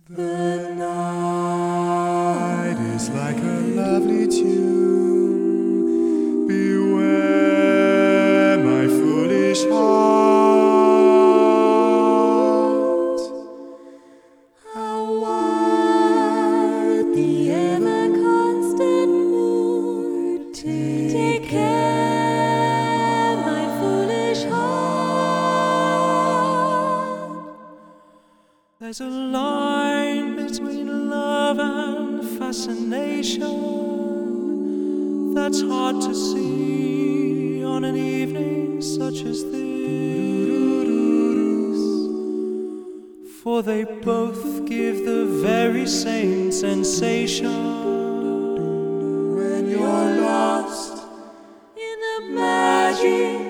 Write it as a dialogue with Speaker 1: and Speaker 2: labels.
Speaker 1: The night is like a lovely tune. Beware, my foolish heart. How wide the ever-constant moon. Take care, my foolish heart. There's a line between love and fascination that's hard to see on an evening such as this, for they both give the very same sensation when you're lost in the magic